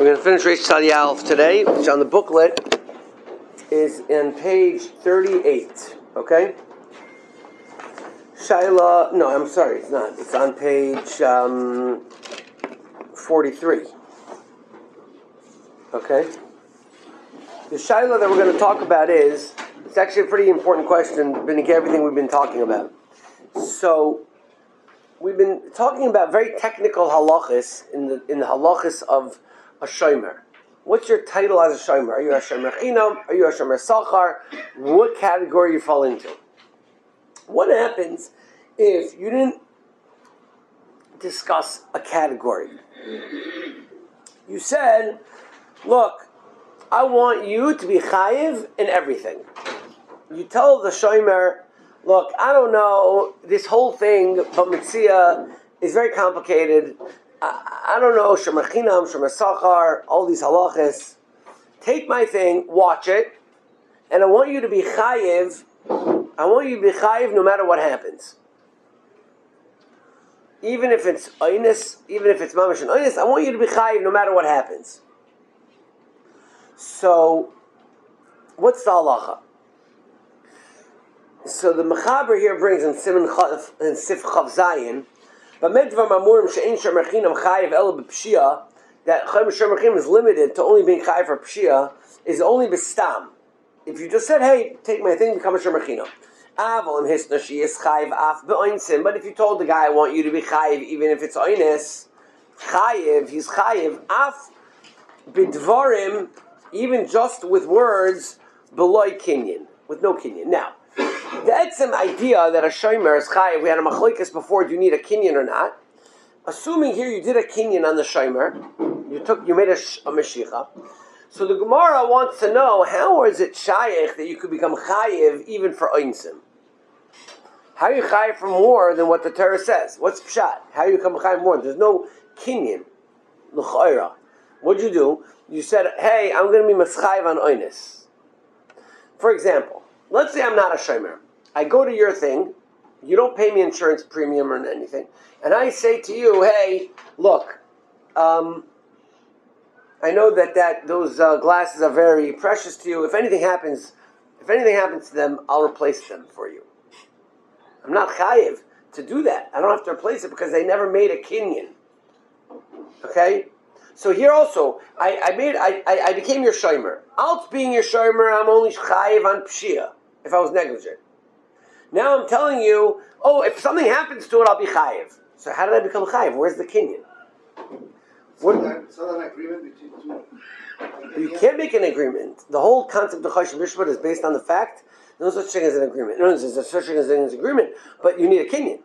We're going to finish Reish Tzad Yalef today, which on the booklet is in page 38. Okay? Shaila, no, I'm sorry, it's not. It's on page 43. Okay? The Shaila that we're going to talk about it's actually a pretty important question, beneath everything we've been talking about. So, we've been talking about very technical halachas in the halachas of a shomer. What's your title as a shomer? Are you a shomer chinam? Are you a shomer sachar? What category you fall into? What happens if you didn't discuss a category? You said, look, I want you to be chayiv in everything. You tell the shomer, look, I don't know, this whole thing, but mitzvah is very complicated. I don't know, shomer chinam, shomer sachar, all these halachas. Take my thing, watch it, and I want you to be chayiv. I want you to be chayiv no matter what happens. Even if it's oinus, even if it's mamash and oinus, I want you to be chayiv no matter what happens. So, what's the halacha? So the Mechaber here brings in Siman Chav and Sif Chav Zayin, but medvar mamurim she'ein shomer chinam chayiv ela b'pshia, that shomer chinam is limited to only being chayiv for pshia, is only b'stam. If you just said, hey, take my thing, become a shomer chinam. Avol im hisna she is chayiv af be'oinsim. But if you told the guy, I want you to be chayiv even if it's oines, chayiv, he's chayiv af b'dvarim, even just with words beloy kinyan, with no kinyan. Now, that's an idea that a shomer is chayiv. We had a machlokes before. Do you need a kinyan or not? Assuming here you did a kinyan on the shomer, you made a meshicha. So the Gemara wants to know, how is it shayich that you could become chayiv even for oinsim? How are you chayiv for more than what the Torah says? What's pshat? How do you become chayiv more? There's no kinyan. L'chayra. What'd you do? You said, hey, I'm going to be maschayiv on oinis. For example, let's say I'm not a shomer. I go to your thing, you don't pay me insurance premium or anything, and I say to you, hey, look, I know that those glasses are very precious to you. If anything happens to them, I'll replace them for you. I'm not chayiv to do that. I don't have to replace it because they never made a kinyan. Okay? So here also, I became your shomer. Out being your shomer, I'm only chayiv on pshia, if I was negligent. Now I'm telling you, if something happens to it, I'll be chayiv. So how did I become chayiv? Where's the kinyan? It's not an agreement between two. You can't make an agreement. The whole concept of Choshen Mishpat is based on the fact no such thing as an agreement. No such thing as an agreement, but you need a kinyan.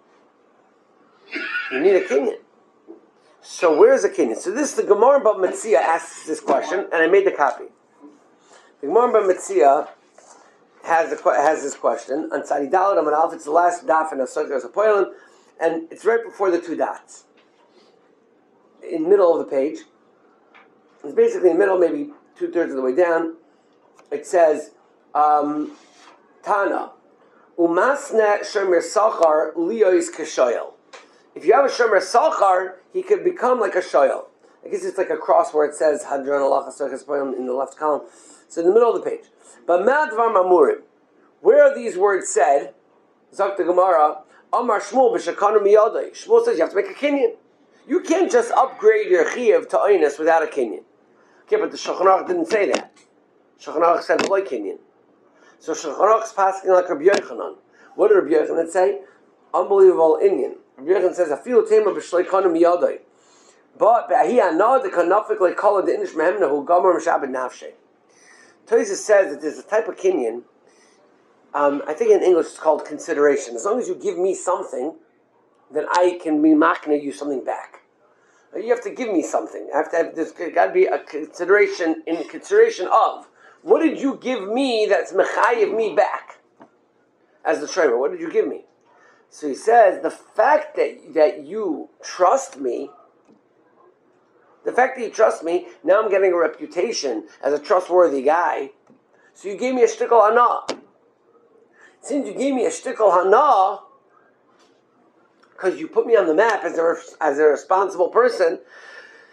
You need a kinyan. So where's the kinyan? So the Gemara Bava Metzia asks this question, and I made the copy. The Gemara Bava Metzia has this question on Tzadi Daled Amud Aleph. It's the last daf in Asokos HaPoilin, and it's right before the two dots. In the middle of the page. It's basically in the middle, maybe 2/3 of the way down. It says, Tana, umasne shomer sachar liyois kashoyel. If you have a shomer sachar, he could become like a shoyel. I guess it's like a cross where it says Hadron Allah Chasachas Poyim in the left column. So in the middle of the page. But madvar mamurim, where are these words said? Zok the Gemara, Amar Shmuel b'shakanu miyadai. Shmuel says you have to make a kinyan. You can't just upgrade your chiyuv to oinus without a kinyan. Okay, but the Shulchan Aruch didn't say that. Shulchan Aruch said loy kinyan. So Shulchan Aruch is passing like Rabbi Yochanan. What did Rabbi Yochanan say? Unbelievable Indian. Rabbi Yochanan says, "Afilu tema b'shleikanu miyadai." But b'ahi anad the kanafik like kala the inish mehemna who gomer m'shabed nafshe. Tosfos says that there's a type of kinyan. I think in English it's called consideration. As long as you give me something, then I can be makna you something back. You have to give me something. There's got to be a consideration of what did you give me that's mechayiv me back as the shomer. What did you give me? So he says the fact that you trust me. The fact that you trust me, now I'm getting a reputation as a trustworthy guy. So you gave me a shtickle hana. Since you gave me a shtickle hana, because you put me on the map as a responsible person,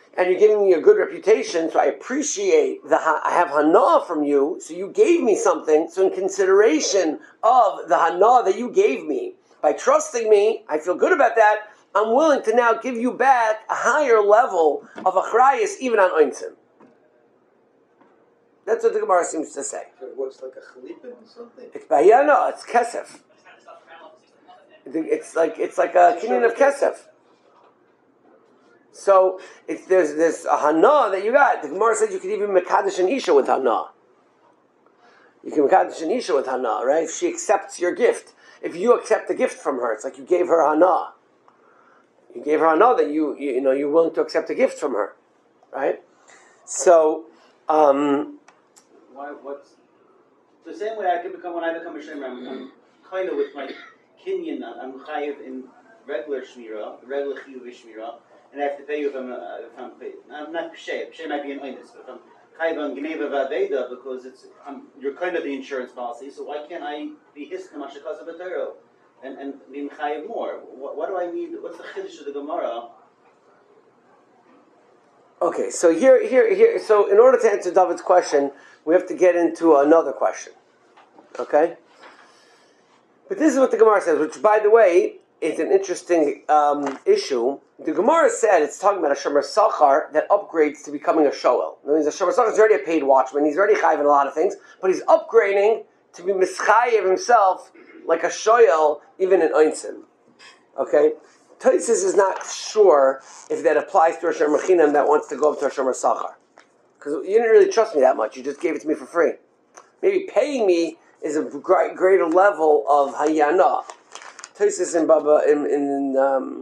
and you're giving me a good reputation, so I appreciate I have hana from you, so you gave me something, so in consideration of the hana that you gave me, by trusting me, I feel good about that, I'm willing to now give you back a higher level of achrayus even on oinsim. That's what the Gemara seems to say. What's like a chalipin or something? It's bayana, it's kesef. It's like a kinyan of kesef. So there's a hana that you got. The Gemara said you could even mekadosh an isha with hana. You can mekadosh an isha with hana, right? If she accepts your gift, if you accept the gift from her, it's like you gave her hana. You gave her hana that you're willing to accept a gift from her, right? So. What's the same way I can become when I become a shomer? I'm kind of with my kinyan. I'm chayiv in regular shmira, regular chiyuv shmira, and I have to pay you if I'm paid. I'm not pshay. Pshay might be an oinus, but if I'm chayiv on gneva v'aveda because you're kind of the insurance policy. So why can't I be hiskim ashakaz b'tero and be chayiv more? What do I need? What's the chiddush of the Gemara? Okay, so here. So in order to answer David's question, we have to get into another question. Okay? But this is what the Gemara says, which, by the way, is an interesting issue. The Gemara said it's talking about a shomer sachar that upgrades to becoming a shoel. That means a shomer sachar is already a paid watchman. He's already chayiv in a lot of things, but he's upgrading to be mischayiv himself like a shoel, even in oinsim. Okay? Tosfos is not sure if that applies to a shomer chinam that wants to go up to a shomer sachar. Because you didn't really trust me that much. You just gave it to me for free. Maybe paying me is a greater level of hayana. Tosfos in Baba in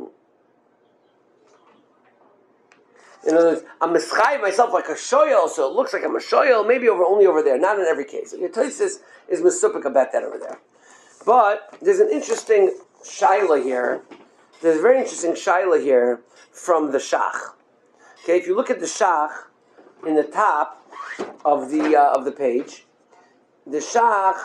other words, I'm mischayiv myself like a shoyel, so it looks like I'm a shoyel. Maybe only over there, not in every case. Okay, Tosfos is misupik about that over there. But there's an interesting shaila here. There's a very interesting shaila here from the Shach. Okay, if you look at the Shach in the top of the page, the Shach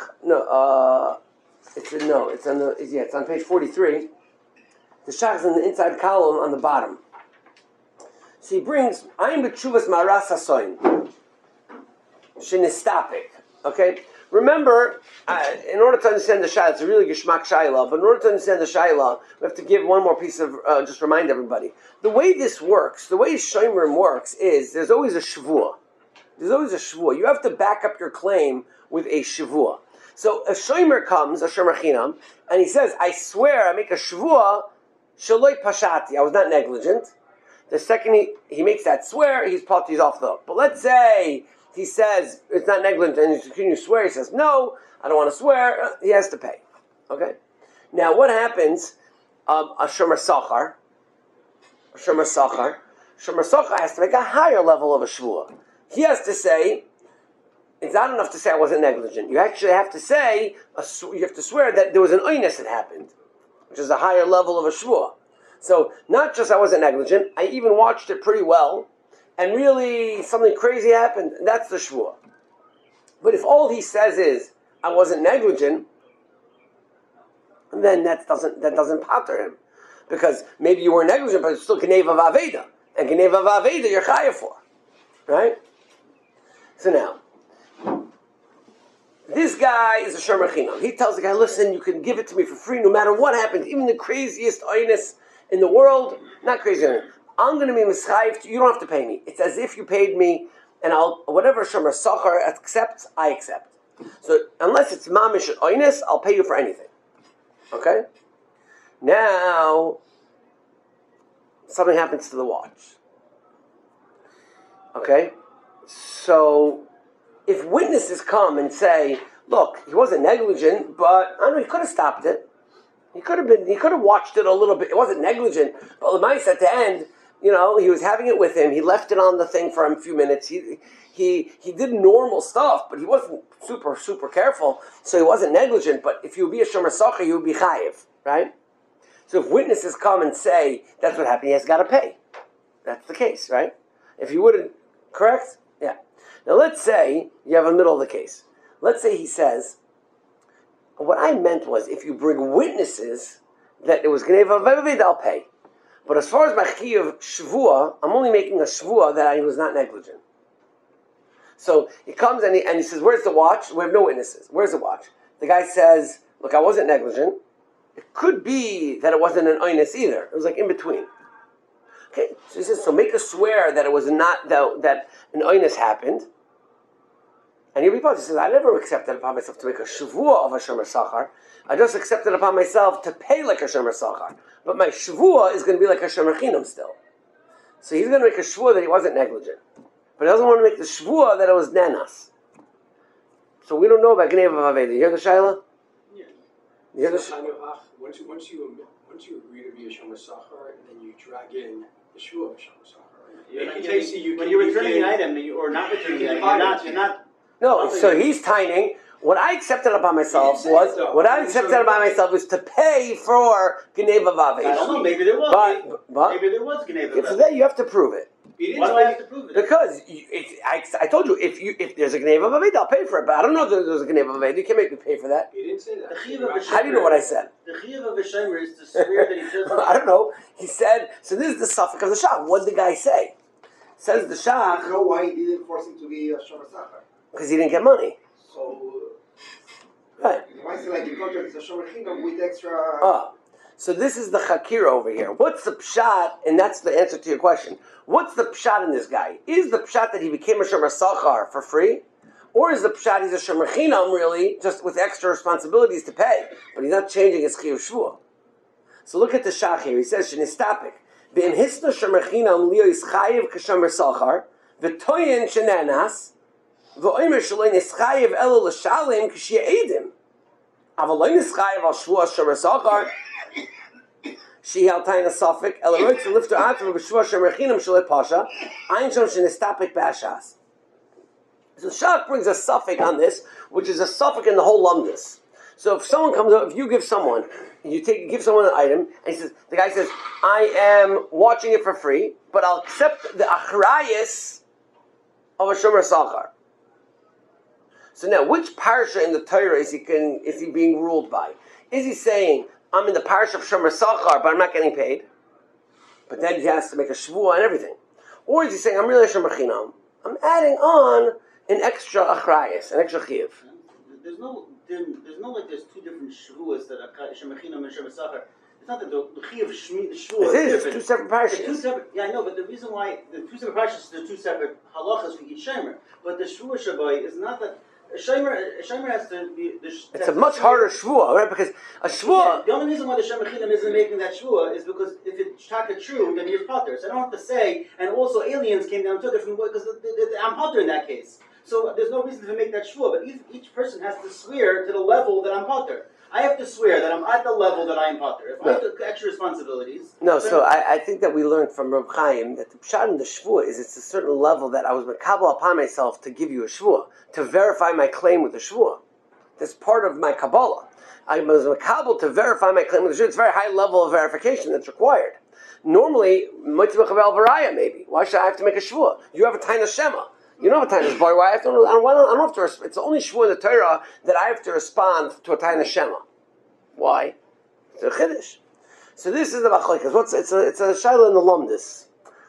it's on page 43. The Shach is in the inside column on the bottom. So he brings Ayin b'tshuvas maras hasoin shenistapik. Okay. Remember, in order to understand the Shaila, it's a really geshmak Shaila, but in order to understand the Shaila, we have to give one more piece of, just remind everybody. The way this works, the way Shomerim works is, there's always a Shavua. There's always a Shavua. You have to back up your claim with a Shavua. So a Shomer comes, a Shomer Chinam, and he says, I swear, I make a Shavua, Shaloi Pashati, I was not negligent. The second he makes that swear, he's off the hook. But let's say he says it's not negligent, and can you swear? He says no, I don't want to swear. He has to pay. Okay. Now what happens? A shomer sachar has to make a higher level of a shvua. He has to say it's not enough to say I wasn't negligent. You actually have to say you have to swear that there was an oinus that happened, which is a higher level of a shvua. So not just I wasn't negligent, I even watched it pretty well. And really, something crazy happened. That's the shvua. But if all he says is, I wasn't negligent, then that doesn't pater him. Because maybe you were negligent, but it's still Gneva Vaveda. And Gneva Vaveda you're chayav for. Right? So now, this guy is a shomer chinam. He tells the guy, listen, you can give it to me for free no matter what happens. Even the craziest oinus in the world, not crazy oinus. I'm going to be mischayiv. You don't have to pay me. It's as if you paid me, and whatever shomer sachar accepts, I accept. So unless it's mamish oinus, I'll pay you for anything. Okay. Now something happens to the watch. Okay. So if witnesses come and say, "Look, he wasn't negligent, but I don't know, he could have stopped it. He could have watched it a little bit. It wasn't negligent, but Lemais at the end." He was having it with him. He left it on the thing for a few minutes. He did normal stuff, but he wasn't super, super careful, so he wasn't negligent. But if you would be a shomer sachar, you would be chayiv, right? So if witnesses come and say that's what happened, he has got to pay. That's the case, right? If you wouldn't, correct? Yeah. Now let's say you have a middle of the case. Let's say he says, what I meant was if you bring witnesses that it was gneva v'aved, I'll pay. But as far as my chiyuv shvua, I'm only making a shvua that I was not negligent. So he comes and he says, "Where's the watch?" We have no witnesses. Where's the watch? The guy says, "Look, I wasn't negligent. It could be that it wasn't an oinus either. It was like in between." Okay, so he says, "So make us swear that it was not that an oinus happened." And he'll be punished. He says, "I never accepted upon myself to make a shavua of a shomer sachar. I just accepted upon myself to pay like a shomer sachar. But my shavua is going to be like a shomer chinam still." So he's going to make a shvua that he wasn't negligent. But he doesn't want to make the shvua that it was nenas. So we don't know about Gneva Vaveda. You hear the Shaila? Yeah. You hear the Once you agree to be a Shomer Sachar, and then you drag in the Shua of Shomer Sachar. When you're returning the item or not returning the item, you're not. No, so he's tining. What I accepted upon myself was to pay for Gneva Vaveda. I don't know. Maybe there was. But maybe there was Gneva Vaveda. for that you have to prove it. Why do I have to prove it? Because I told you if there's a Gneva Vaveda, I'll pay for it. But I don't know if there's a Gneva Vaveda. You can't make me pay for that. He didn't say that. How do you know what I said? The chiyuv of a shomer is to swear that he doesn't. I don't know. He said. So this is the suffix of the shach. What did the guy say? Says the shach. You know why he didn't force him to be a shomer sachar? Because he didn't get money. So, Right. you might say like the contract is a shomer chinam with extra. So this is the chakira over here. What's the pshat? And that's the answer to your question. What's the pshat in this guy? Is the pshat that he became a shomer sachar for free? Or is the pshat he's a shomer chinam really, just with extra responsibilities to pay? But he's not changing his chiyuv shvua. So look at the shach here. He says, Shenistapik. V'im hisna shomer chinam liyo yischayiv k'shomer sachar v'toyin shenanas v'oimer shaloi nischayiv elo l'shalim k'shi'edim. Aval lo nischayiv al shvua shomer sachar she held time a suffix. Elaroitz lift her out from b'shua shemerchinam shalei pasha. Ein shom shenistapik b'ashas. So Shach brings a suffix on this, which is a suffix in the whole lumdus. So if someone comes up, if you give someone, give someone an item, and the guy says, "I am watching it for free, but I'll accept the achrayis of a shomer sachar." So now, which parsha in the Torah is he being ruled by? Is he saying, "I'm in the parish of Shomer Sachar, but I'm not getting paid"? But then he has to make a shvua and everything. Or is he saying, "I'm really a Shomer Chinam. I'm adding on an extra achrayis, an extra chiyuv." There's no like there's two different shvuas that are Shomer Chinam and Shomer Sachar. It's not that the chiyuv shvua It is. different. It's two separate parashas. Two separate. Yeah, I know, but the reason why the two separate parashas, the two separate halachas for each shomer. But the shvua shabai is not that. A shomer has to be. It's a much harder shvua, right? Because a shvua. The only reason why the shomer chinam isn't making that shvua is because if it's taka true, then he's potter. So I don't have to say. And also, aliens came down and took it from because I'm potter in that case. So there's no reason to make that shvua. But each person has to swear to the level that I'm potter. I have to swear that I'm at the level that I am potter. If I took extra responsibilities. No, so I think that we learned from Reb Chaim that the pshat in the shvua is it's a certain level that I was makabel upon myself to give you a shvua, to verify my claim with the shvua. That's part of my Kabbalah. I was makabel to verify my claim with the shvua. It's a very high level of verification that's required. Normally, mitzvah chavel varaya maybe. Why should I have to make a shvua? You have a taina shema. You don't have a taina boy. Why I don't have to? It's the only shvua in the Torah that I have to respond to a taina shema. Why? It's a chiddush. So this is the machlokes. It's a shayla in the lumdus.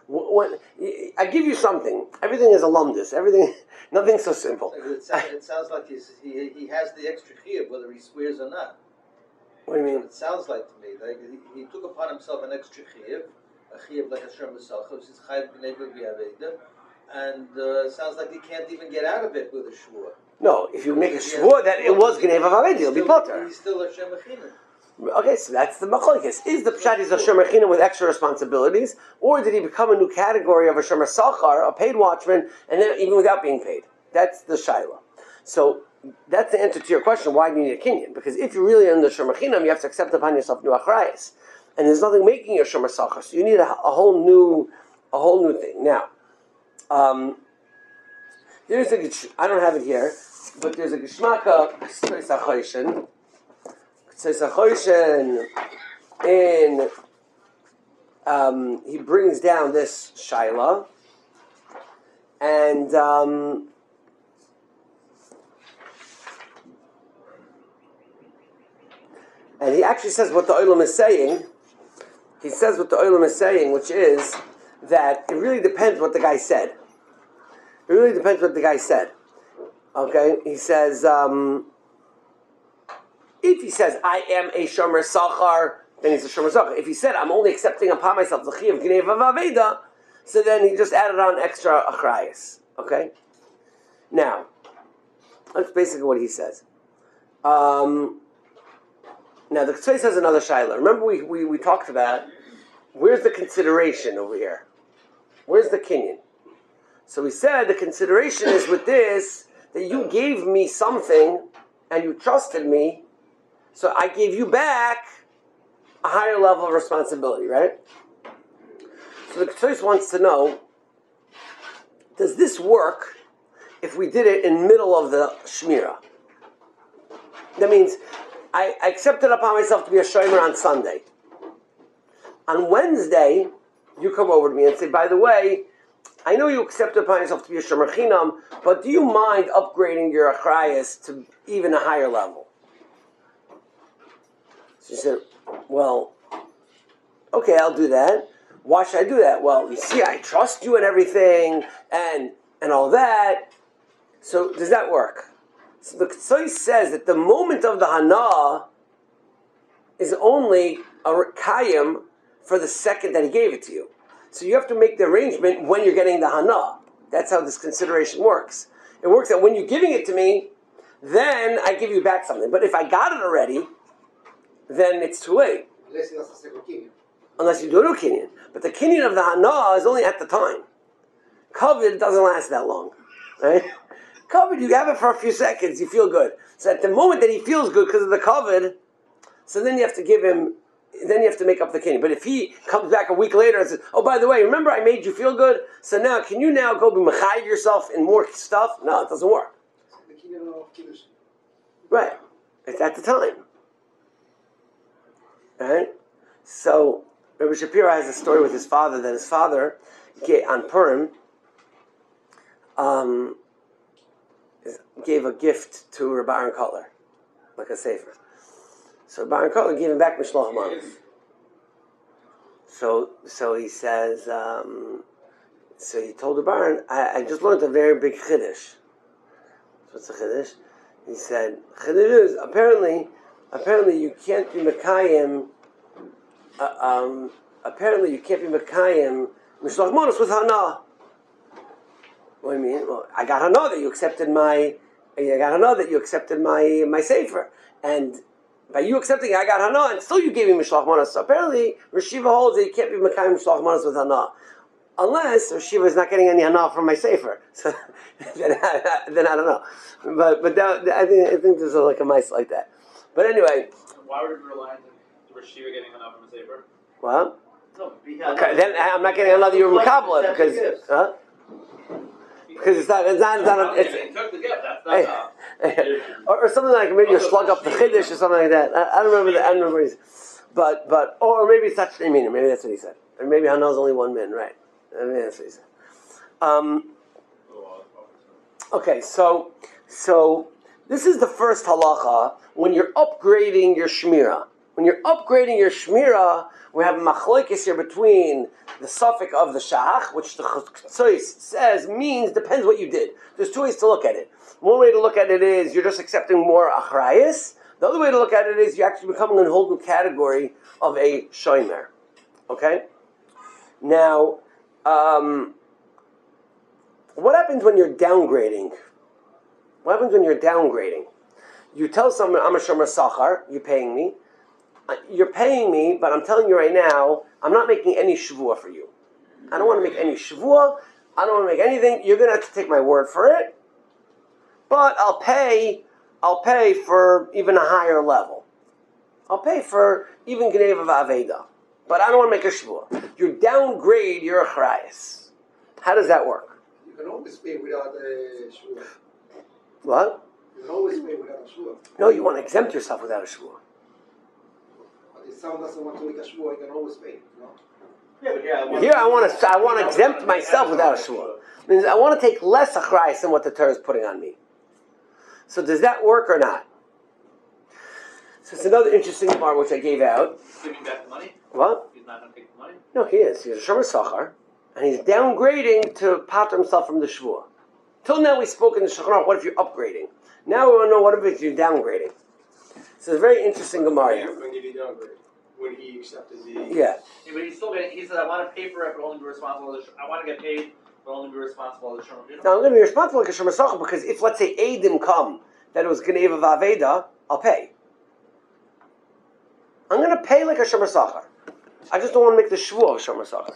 I give you something. Everything is a lumdus. Nothing's so simple. It sounds like he has the extra chiyuv, whether he swears or not. What do you mean? It sounds like to me like he took upon himself an extra chiyuv, a chiyuv like a shomer sachar, which is chayiv b'nei b'aveda, and it sounds like he can't even get out of it with a shvua. No, if you make a shvua that it was Gneva Vaveda, it'll be potter. He's still a shomer chinam. Okay, so that's the machlokes. Is the pshat is a shomer chinam with extra responsibilities, or did he become a new category of a shomer sachar, a paid watchman, and then even without being paid? That's the shaila. So that's the answer to your question. Why do you need a kinyan? Because if you're really in the shomer chinam, you have to accept upon yourself new achrayis, and there's nothing making you a shomer sachar. So you need a whole new thing. Now, here's I don't have it here, but there's a geshmaka tzeitzachoshen. Tzeitzachoshen in he brings down this shaila, and he actually says what the Olam is saying he says what the Olam is saying, which is that it really depends what the guy said. It really depends what the guy said. Okay? He says, if he says, I am a Shomer Sachar, then he's a Shomer Sachar. If he said, I'm only accepting upon myself the Chi of Gneva Vaveda, so then he just added on extra Achrayas. Okay? Now, that's basically what he says. Now, the Ktsoy says another Shaila. Remember we talked about, where's the consideration over here? Where's the Kinyan? So we said the consideration is with this, that you gave me something, and you trusted me, so I gave you back a higher level of responsibility, right? So the Ktsoy wants to know, does this work if we did it in middle of the Shmirah? That means, I accepted upon myself to be a shomer on Sunday. On Wednesday, you come over to me and say, by the way, I know you accepted upon yourself to be a shomer chinam, but do you mind upgrading your achrayas to even a higher level? So you said, well, okay, I'll do that. Why should I do that? Well, you see, I trust you and everything, and all that. So does that work? So the Ktsoy says that the moment of the hana is only a rekayim for the second that he gave it to you. So you have to make the arrangement when you're getting the hana. That's how this consideration works. It works that when you're giving it to me, then I give you back something. But if I got it already, then it's too late. Unless you do a new kinyan. But the kinyan of the hana is only at the time. Covet doesn't last that long. Right? Covet, you have it for a few seconds, you feel good. So at the moment that he feels good because of the covet, so then you have to give him, then you have to make up the kinyan. But if he comes back a week later and says, oh, by the way, remember I made you feel good? So now, can you now go be mechayiv yourself in more stuff? No, it doesn't work. Right. It's at the time. Right? So, Rabbi Shapiro has a story with his father, that his father, on Purim, gave a gift to Rabbi Aaron Kotler, like a sefer. So Rabbi Aaron Kotler gave him back Mishloach Manos. So he says, so he told Rabbi Aaron, I just learned a very big chiddush. What's the chiddush? He said, chiddush is, apparently you can't be Mekayim, Mishloach Manos with Hana. What do you mean? Well, I got to know that you accepted my sefer, and by you accepting it, I got hana, and still you gave me mishloach manos. So apparently, Rishiva holds that you can't be mekayim mishloach manos with hana, unless Rishiva is not getting any hana from my sefer. So then I don't know. But that, I think there's like a mice like that. But anyway, why would you rely on Rishiva getting hana from a sefer? Well, No, okay, then I'm not getting another Yom Kabbalah because. Because it's not. They took the gift. That's or something like maybe you slug up the chiddush or something like that. I don't remember the. I don't remember what he said. But or maybe it's not Shnei Minim. Maybe that's what he said. Or maybe Hana is only one min, right? Maybe that's what he said. Okay, so this is the first halacha when you're upgrading your shmira. When you're upgrading your shmira, we have machlokes here between the suffix of the shach, which the Ktsoy says means depends what you did. There's two ways to look at it. One way to look at it is you're just accepting more achrayas. The other way to look at it is you're actually becoming a whole new category of a shomer. Okay? Now, what happens when you're downgrading? What happens when you're downgrading? You tell someone, I'm a shomer sachar, you're paying me. You're paying me, but I'm telling you right now, I'm not making any shavua for you. I don't want to make any shavua. I don't want to make anything. You're going to have to take my word for it. But I'll pay for even a higher level. I'll pay for even Gneva Vaveda. But I don't want to make a shavua. You downgrade your achrayas. How does that work? You can always pay without a shavua. What? You can always pay without a shavua. No, you want to exempt yourself without a shavua. If someone doesn't want to make a shvua, you can always pay. No? Here I want to exempt myself without a shvua. Means I want to take less achrayas than what the Torah is putting on me. So does that work or not? So it's another interesting part which I gave out. Giving back the money? What? You're he's not going to take the money? No, he is. He's a Shomer Sachar, and he's downgrading to pater himself from the Shvuah. Till now we spoke in the Shulchan Aruch, what if you're upgrading? Now we want to know what if you're downgrading. So it's a very interesting Gemara here. When did he downgrade? When he accepted the... Yeah. But he's still getting, he said, I want to pay for it, but only be responsible. I want to get paid, but only be responsible as a Shomer. Now I'm going to be responsible like a Shomer Sachar because if, let's say, Eidim come that it was Geneva Vaveda, I'll pay. I'm going to pay like a Shomer Sachar. I just don't want to make the Shvuah of Shomer Sachar.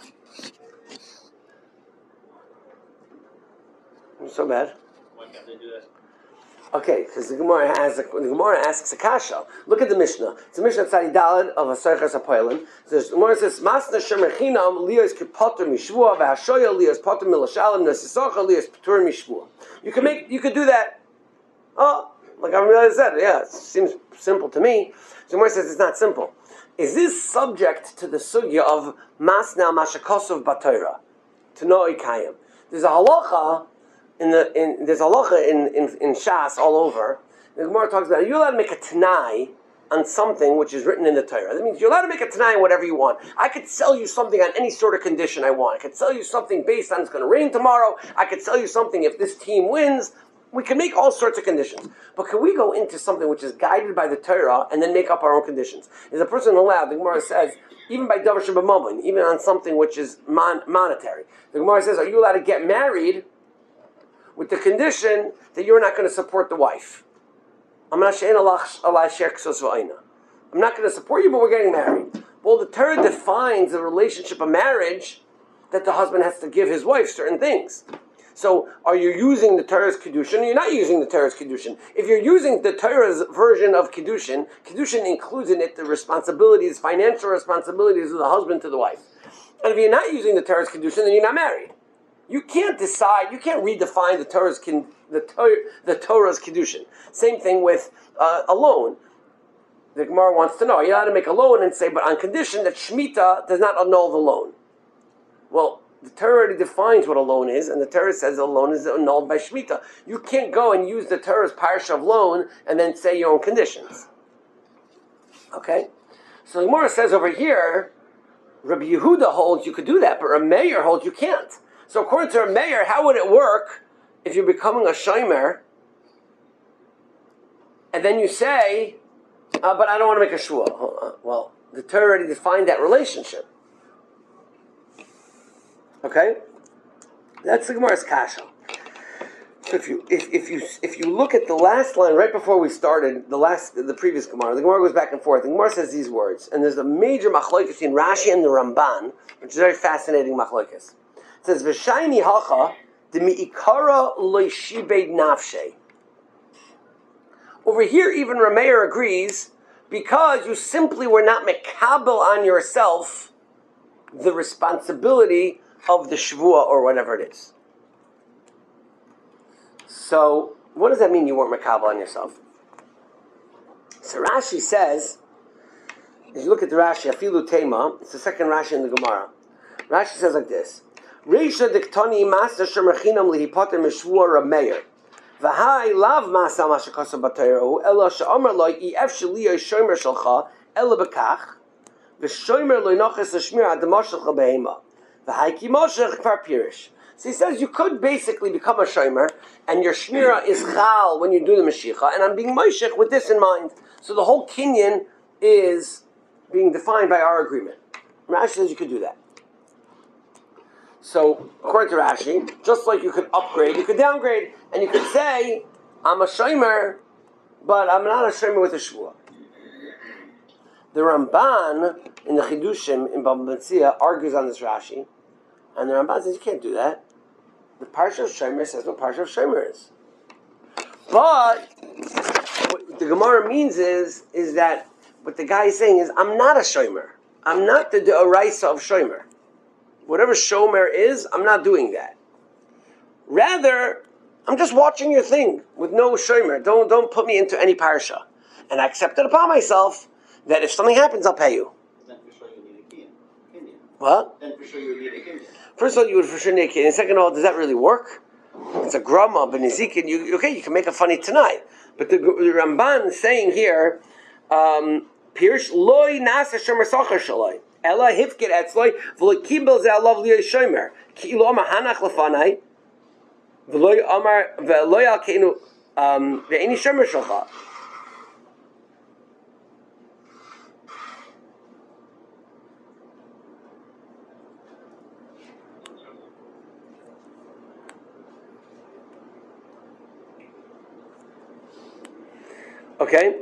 So bad. Why can't they do that? Okay, because the Gemara asks a kasha. Look at the Mishnah. It's a Mishnah Tzadi Daled of a Seichas HaPoelin. So the Gemara says, "Masna Shomer Chinam liyos kipater mishvua v'hashoya liyos pater milashalim nesisacha liyos pater mishvua." You could do that. Oh, like I said, yeah, it seems simple to me. So the Gemara says it's not simple. Is this subject to the sugya of Masna Mashakosov B'Torah to no ikayim? There's a halacha. There's a halacha in Shas all over. The Gemara talks about, are you allowed to make a tanai on something which is written in the Torah? That means you're allowed to make a tanai on whatever you want. I could sell you something on any sort of condition I want. I could sell you something based on it's going to rain tomorrow. I could sell you something if this team wins. We can make all sorts of conditions. But can we go into something which is guided by the Torah and then make up our own conditions? Is a person allowed, the Gemara says, even by Davar Shebamamon, even on something which is monetary. The Gemara says, are you allowed to get married with the condition that you're not going to support the wife? I'm not going to support you, but we're getting married. Well, the Torah defines the relationship of marriage that the husband has to give his wife certain things. So, are you using the Torah's Kiddushin or you're not using the Torah's Kiddushin? If you're using the Torah's version of Kiddushin, Kiddushin includes in it the responsibilities, financial responsibilities of the husband to the wife. And if you're not using the Torah's Kiddushin, then you're not married. You can't decide, you can't redefine the Torah's Kiddushin. Same thing with a loan. The Gemara wants to know, are you allowed to make a loan and say, but on condition that Shemitah does not annul the loan? Well, the Torah already defines what a loan is, and the Torah says a loan is annulled by Shemitah. You can't go and use the Torah's parsha of loan and then say your own conditions. Okay? So the Gemara says over here, Rabbi Yehuda holds you could do that, but Rabbi Meir holds you can't. So according to Rabbi Meir, how would it work if you're becoming a shomer and then you say, but I don't want to make a shvuah? Well, the Torah already defined that relationship. Okay? That's the Gemara's kasha. So if you look at the last line right before we started, the previous Gemara, the Gemara goes back and forth. The Gemara says these words, and there's a major machlokes in Rashi and the Ramban, which is a very fascinating machlokes. It says, "V'shayni hacha demiikara loishibed nafshe." Over here, even Rameir agrees, because you simply were not mekabel on yourself the responsibility of the shvuah or whatever it is. So, what does that mean you weren't mekabel on yourself? So Rashi says, if you look at the Rashi, Afilu Tema, it's the second Rashi in the Gemara. Rashi says like this: Reisha diktani master shemerchinam lihipater mishvuah Rameir. V'hai lav masa mashakasa b'Torah ela she'amar lo if sheli shomer shalcha ela bekach v'shomer lo noches l'shmir adama shalcha behema v'hai ki moshech kvar pirish. So he says you could basically become a shomer and your shmira is chal when you do the mashicha, and I'm being moshech with this in mind. So the whole kinyan is being defined by our agreement. Rashi says you could do that. So, according to Rashi, just like you could upgrade, you could downgrade, and you could say, I'm a shomer, but I'm not a shomer with a shvuah. The Ramban in the Chidushim in Bava Metzia argues on this Rashi, and the Ramban says you can't do that. The parsha of shomer says what parsha of shomer is. But what the Gemara means is that what the guy is saying is, I'm not a shomer. I'm not the deoraisa of shomer. Whatever shomer is, I'm not doing that. Rather, I'm just watching your thing with no shomer. Don't put me into any parsha. And I accept it upon myself that if something happens, I'll pay you. Then for sure you need a kinyan. What? Then for sure you need a kinyan. First of all, you would for sure need a kinyan. Second of all, does that really work? It's a grama, but Ezekiel, you can make a funny tonight. But the Ramban is saying here, Pirsh loy nasa shomer sachar shaloi. Ella hifkid etzloi v'lo kibel ze alav liyoy shomer. Ki ilo amar hanach lefanai v'lo amar v'lo yalkeinu ve'eni shomer shalcha. Okay.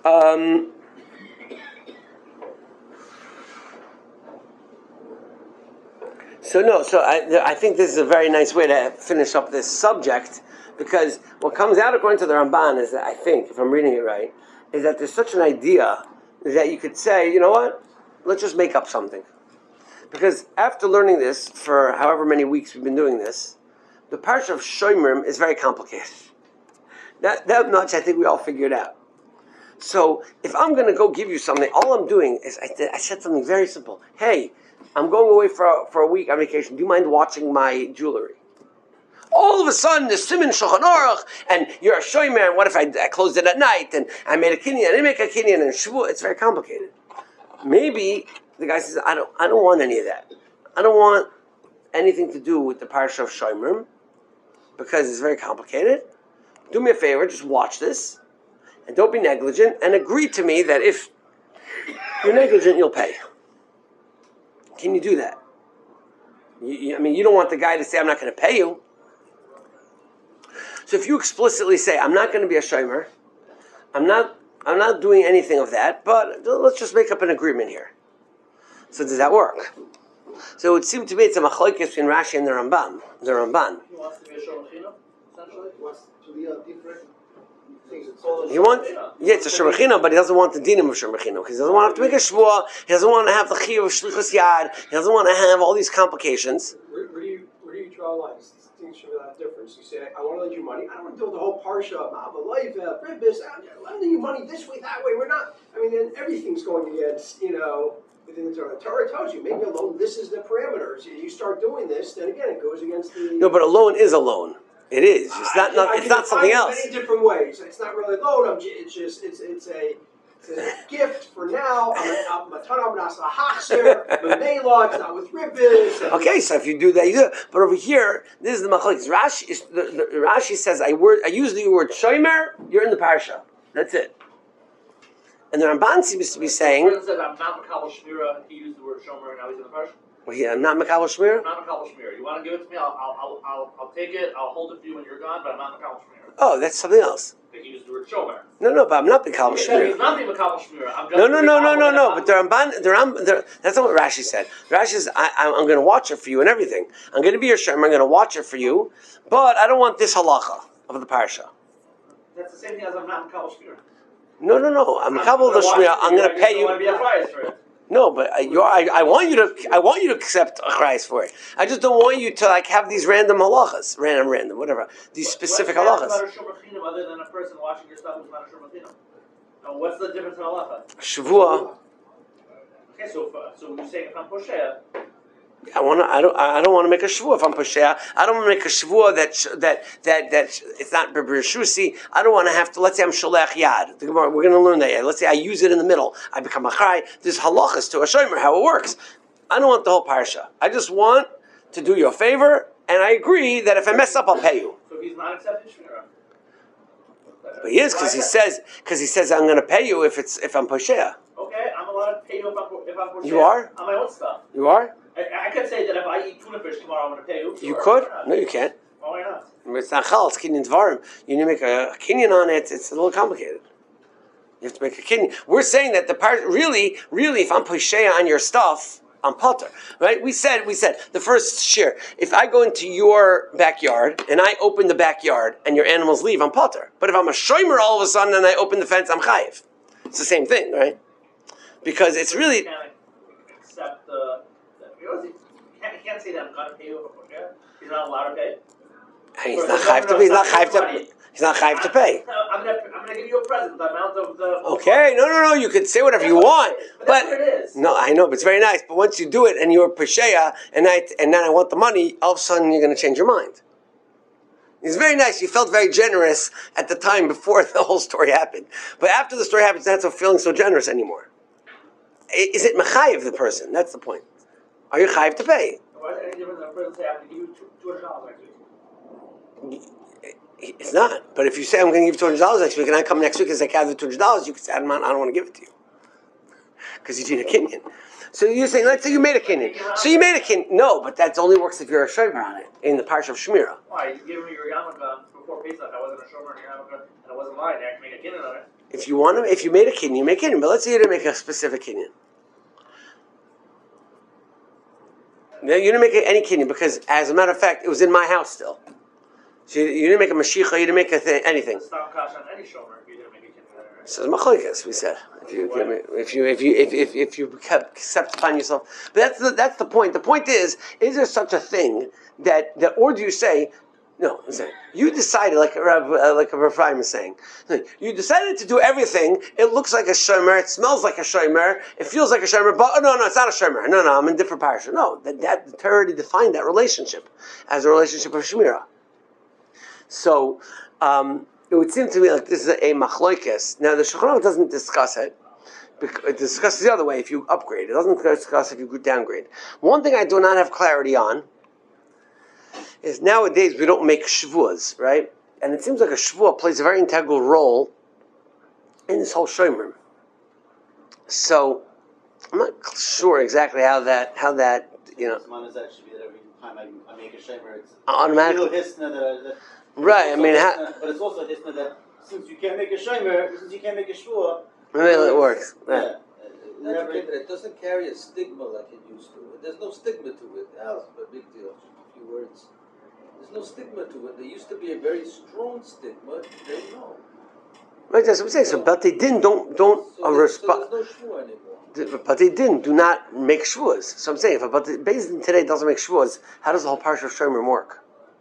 So I think this is a very nice way to finish up this subject, because what comes out according to the Ramban is that, I think, if I'm reading it right, is that there's such an idea that you could say, you know what, let's just make up something. Because after learning this for however many weeks we've been doing this, the parsha of Shomerim is very complicated. That much I think we all figured out. So if I'm going to go give you something, all I'm doing is I said something very simple. Hey, I'm going away for a week on vacation. Do you mind watching my jewelry? All of a sudden, the Siman Shulchan Aruch, and you're a shomer, and what if I closed it at night, and I made a kinyan, I didn't make a kinyan, and Shavuot, it's very complicated. Maybe the guy says, I don't want any of that. I don't want anything to do with the parsha of Shomerim, because it's very complicated. Do me a favor, just watch this, and don't be negligent, and agree to me that if you're negligent, you'll pay. Can you do that? I mean, you don't want the guy to say, I'm not going to pay you. So if you explicitly say, I'm not going to be a shomer, I'm not doing anything of that, but let's just make up an agreement here. So does that work? So it would seem to me it's a machlokes between Rashi and the Ramban. He wants to be a shomer chino, essentially. He wants to be a different things. It's a shemachino, but he doesn't want the dinim of shemachino, because he doesn't want to have to make a shvua, he doesn't want to have the chiyuv of shlichus yad, he doesn't want to have all these complications. Where do you draw lines? Distinction without difference. You say, I want to lend you money. I don't want to do the whole parsha of Ma'av Alev, Ribbis. I'm lending you money this way, that way. We're not. I mean, then everything's going against, within the Torah. The Torah tells you, maybe a loan, this is the parameters. You start doing this, then again, it goes against the... No, but a loan is a loan. It is. It's not something else. Many different ways. It's not really a loan. It's a gift for now. I'm a ton of nasa hachzer. It's not with ribbons. Okay, so if you do that, you do it. But over here, this is the machlokes. Rashi says, I use the word shomer, you're in the parsha. That's it. And the Ramban seems to be saying... The said, I'm not Makabel Shmira, he used the word shomer, and now he's in the parsha. Well, yeah, I'm not Makabel Shmira? I'm not Makabel Shmira. You want to give it to me, I'll take it, I'll hold it for you when you're gone, but I'm not Makabel Shmira. Oh, that's something else. He used the word shomer. No, but I'm not Makabel Shmira. He's not the Makabel Shmira. No. But the Ramban, that's not what Rashi said. Rashi says, I'm going to watch it for you and everything. I'm going to be your shomer, I'm going to watch it for you, but I don't want this halacha of the parsha. That's the same thing as I'm not Makabel Shmira. No. I'm Makabel the Shmira. I'm going to pay you. Want to be a prize for it. No, but I want you to accept a price for it. I just don't want you to have these random halachas, random, whatever. These specific halachas. What's about a shomer chinam other than a person watching your stuff who's not a shomer chinam? Now, what's the difference in halacha? Shavua. Okay, so you're saying if I'm poshea. I don't want to make a shvua if I'm poshea. I don't want to make a shvua that it's not b'rishusi. I don't want to have to. Let's say I'm sholech yad. We're going to learn that yet. Let's say I use it in the middle. I become a chai. There's halachas to a shomer how it works. I don't want the whole parsha. I just want to do you a favor, and I agree that if I mess up, I'll pay you. So he's not accepting shmira. But he is because he says I'm going to pay you if I'm poshea. Okay, I'm allowed to pay you if I'm poshea. You are on my own stuff. You are. I could say that if I eat tuna fish tomorrow, I'm going to pay you. You could? No, you can't. Well, why not? It's not chal, it's kinyan dvarim. You need to make a kinyan on it, it's a little complicated. You have to make a kinyan. We're saying that the part, really, if I'm poshea on your stuff, I'm potter. Right? We said, the first shir, if I go into your backyard, and I open the backyard, and your animals leave, I'm potter. But if I'm a shomer all of a sudden, and I open the fence, I'm chayiv. It's the same thing, right? Because it's really... You can't accept the... You can't say that I'm going to pay you if I'm poshea. He's not allowed to pay. He's not chayiv to pay. He's not chayiv to pay. I'm gonna give you a present. The amount of the. Okay, no. You can say whatever you want, but that's what it is. No, I know, but it's very nice. But once you do it and you're poshea, and then I want the money, all of a sudden you're going to change your mind. It's very nice. You felt very generous at the time before the whole story happened, but after the story happens, you're not feeling so generous anymore. is it mechayev the person? That's the point. Are you chayev to pay? Why is it any different than a person say I'm going to give you $200 next week? It's not. But if you say I'm going to give you $200 next week, and I come next week and say I have the $200, you can say I don't want to give it to you because you need a kinyan. So you're saying, let's say you made a kinyan. So you made a kinyan. No, but that only works if you're a shomer on it in the parsha of Shmira. Why? You gave me your yarmulke before Pesach. I wasn't a shomer on your yarmulke, and it wasn't mine. I had to make a kinyan on it. If you want to, if you made a kinyan, you make a kinyan. But let's say you didn't make a specific kinyan. No, you didn't make any kinyan because, as a matter of fact, it was in my house still. So you didn't make a mashicha, you didn't make anything. It's not kash on any shomer if you didn't make a kinyan on it, right? So it's machlokes, we said. If you accept upon yourself, but that's the point. The point is there such a thing that or do you say? No, I'm saying you decided, like Rav Ephraim is saying, you decided to do everything. It looks like a shomer, it smells like a shomer, it feels like a shomer, but no, it's not a shomer. No, I'm in different parsha. No, that the Torah already defined that relationship as a relationship of shemira. So it would seem to me like this is a machlokes. Now the Shulchan Aruch doesn't discuss it. It discusses the other way if you upgrade. It doesn't discuss if you downgrade. One thing I do not have clarity on is nowadays we don't make shvuas, right? And it seems like a shvua plays a very integral role in this whole shomer. So I'm not sure exactly how that Mine is actually that every time I make a shomer, it's automatically. Right, I mean, but it's also a hisna that since you can't make a shvua, it works. Yeah. That's okay, but it doesn't carry a stigma like it used to. There's no stigma to it. That's a big deal. A few words. There's no stigma to it. There used to be a very strong stigma. They know. Right, that's what I'm saying. So, but they didn't. Don't So there's respond. no shvua anymore. But they didn't. Do not make shvuas. So I'm saying, but the Beis Din today doesn't make shvuas. How does the whole parsha of Shomer work?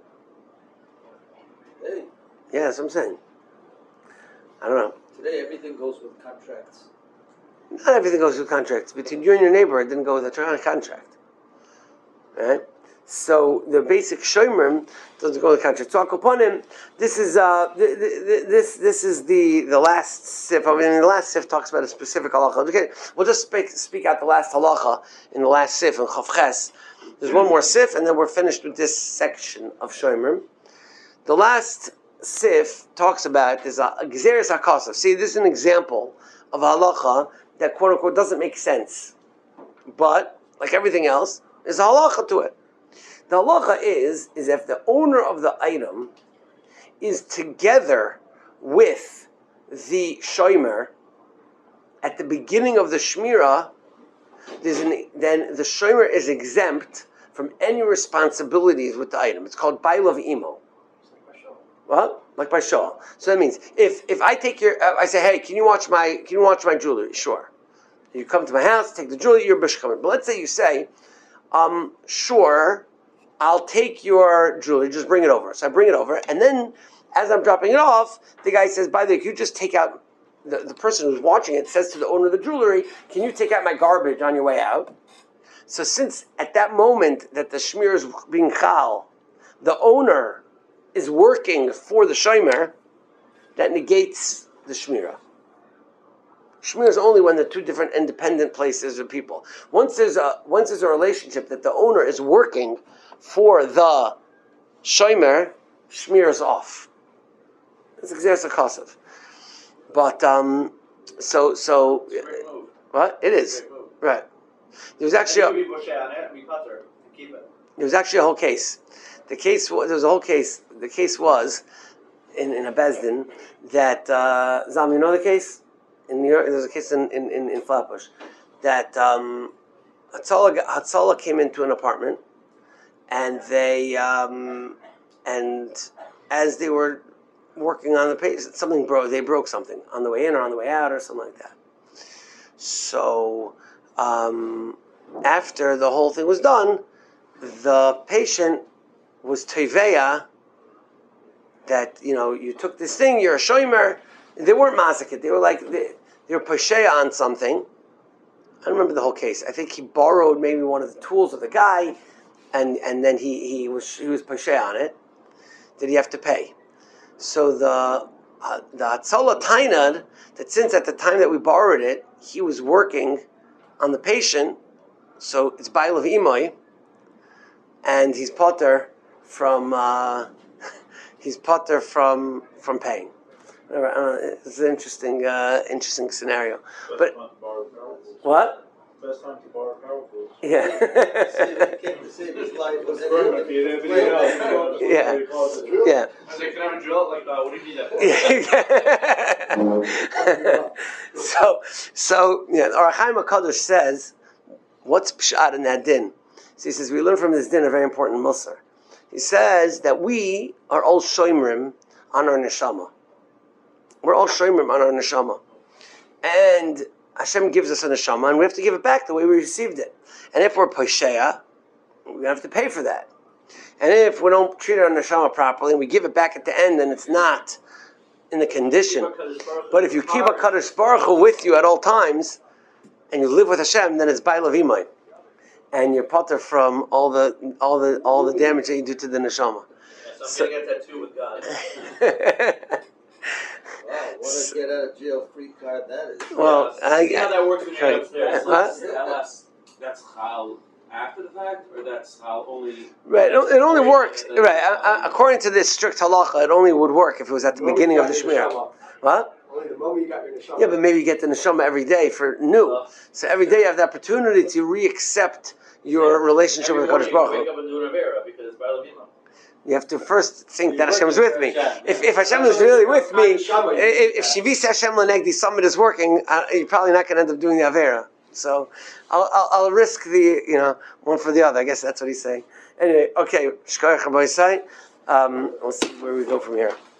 Hey, Yeah, that's what I'm saying. I don't know. today everything goes with contracts. Not everything goes with contracts. Between you and your neighbor, it didn't go with a contract. Right? So the basic shomer doesn't go with the contract. So upon him, this is this is the last sif. I mean, the last sif talks about a specific halacha. Okay, we'll just speak out the last halacha in the last sif in Chav Ches. There's one more sif, and then we're finished with this section of shomer. The last sif talks about is a gezeres hakasav. See, this is an example of halacha that quote unquote doesn't make sense, but like everything else, there's a halacha to it. The halacha is if the owner of the item is together with the shomer at the beginning of the shmira, then the shomer is exempt from any responsibilities with the item. It's called bailav imo. What? Like by shul. So that means if I take I say, hey, can you watch my jewelry? Sure. You come to my house, take the jewelry, you're bishkamer. But let's say you say, sure, I'll take your jewelry, just bring it over. So I bring it over, and then as I'm dropping it off, the guy says, by the way, can you just take out, the person who's watching it says to the owner of the jewelry, can you take out my garbage on your way out? So since at that moment that the shmir is being chal, the owner is working for the shomer, that negates the shmira. Shmir is only when the two different independent places or people. Once there's a relationship that the owner is working for the shomer, shmir is off. It's gezeres hakasav. But so what it is right. There was actually a whole case. There was a whole case. The case was in a Beis Din that Zam, you know the case in New York. There's a case in Flatbush that Hatzalah came into an apartment, and they and as they were working on the page, something broke. They broke something on the way in or on the way out or something like that. So after the whole thing was done, the patient was teveya that you took this thing, you're a shomer. They weren't mazik. They were like they were pasheya on something. I don't remember the whole case. I think he borrowed maybe one of the tools of the guy, and then he was pasheya on it. Did he have to pay? So the Hatzalah tainad that since at the time that we borrowed it, he was working on the patient, so it's Bail of Imoy, and he's potter from paying. It's an interesting scenario. But what? Best time to borrow power tools. Yeah. Save his life. Was Yeah. Yeah. I was like, can I have a drill? Like, what do you need that for? So yeah, Or Chaim HaKadosh says, what's pshat in that din? So he says, we learn from this din a very important musar. He says that we are all shoymrim on our neshama. We're all shoymrim on our neshama. And Hashem gives us a neshama, and we have to give it back the way we received it. And if we're posheya, we have to pay for that. And if we don't treat our neshama properly, and we give it back at the end, and it's not in the condition. But if you keep a Kadosh Baruch Hu with you at all times, and you live with Hashem, then it's Bail of Imay, and you're potter from all the damage that you do to the neshama. So I'm gonna get that too with God. Wow, what a get out of jail free card that is. Well, see how that works when you're upstairs. That's chal after the fact, or that's chal only. Right, it only works. Right, according to this strict halacha, it only would work if it was at the beginning of the shmira. What? Only the moment you got your neshama. Yeah, but maybe you get the neshama every day for new. So every day you have the opportunity to re-accept your relationship with the Kadosh Baruch Hu. Wake up and do an avera because it's Baal Avima. You have to first think that Hashem is with me. If Hashem is really with me, if Shivisa Hashem Lenegdi Summit is working, you're probably not going to end up doing the Avera. So I'll risk the, one for the other. I guess that's what he's saying. Anyway, okay, Shkoyach Rabbi Yisai. We'll see where we go from here.